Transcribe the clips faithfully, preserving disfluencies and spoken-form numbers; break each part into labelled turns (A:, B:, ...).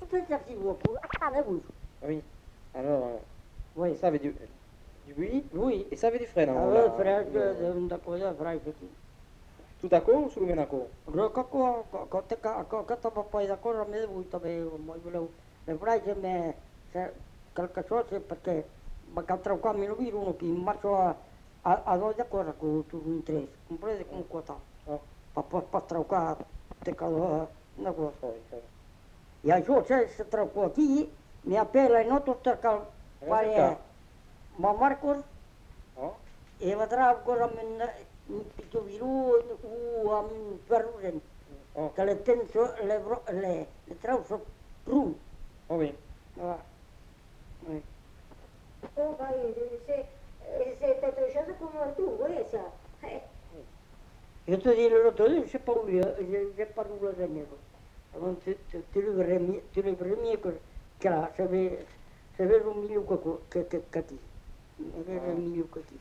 A: petit petit beaucoup. Ah, mais oui.
B: Oui. Alors, euh,
A: Oui.
B: ça avait du, du bruit
A: Oui.
B: et ça avait du frais, non?
A: Ah,
B: là,
A: oui, frère,
B: le-
A: de, de, cosa, frère, petit.
B: Tout à coup ou sous le ménaco?
A: Kako, ko te ka, ko ka tapa pai da kora me vui tabe mo i velo. Le frère, je me, se, calca chose, perché, ma ka trau ka mino viru no ki, marcio a, a, a do da kora ko tu un tres. Comprende como kota.
B: Oh,
A: Pa, pa, pa trau ka, te ka, na ko.
B: poi, poi.
A: E a jo se, se trau ko aqui, me apela in otto cerca,
B: Ragazzi,
A: pare,
B: qua.
A: ma Marcos,
B: Oh,
A: e vedrà ancora min pito viru u am perruren
B: oh,
A: che le tenso le vro- le le trauso pru
B: oh, oui.
A: ah eh.
C: Oh, vai, se, se te lasciato come tu, questa. Eh,
A: Io ti dico lo todo se pa io je parlo lo nero non ti ti ti lo remi ti lo remi che la se ve se ve un miglio che che che ti se ve un miglio che ti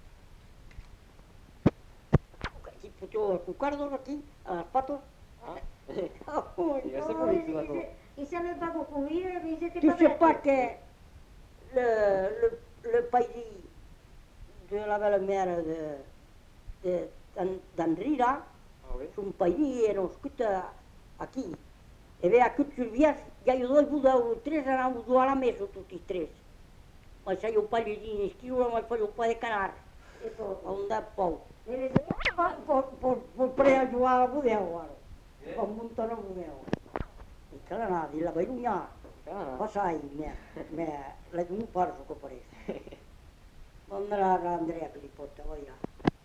A: ti puto con cardo aquí a pato
B: Ah,
A: oh,
B: il reste
C: no,
B: pulito,
C: e
B: d'accord.
C: se, e se ne va a concludere, mi siete
A: tu sais pas que le, le, le pays de la belle-mère de, de, d'An- d'Henri, là,
B: Ah, oui.
A: c'est un pays et on écoute aquí. Et bien, à Culture-Vierge, il y a eu deux bouts ou trois, on a eu à la maison, tous les trois. Mais ça, il n'y a pas de dîner, ce qu'il y a, mais il n'y a pas de canard.
C: E poi,
A: On a pas.
C: nelle
A: Pour, pour, pour prendre jouer à la boudeille, pour monter à la boudeille. Et quand on a dit la Baïlounia,
B: Ah,
A: pas ça, mais, mais la d'une part, je comprends. Non me la Andrea che li porta via.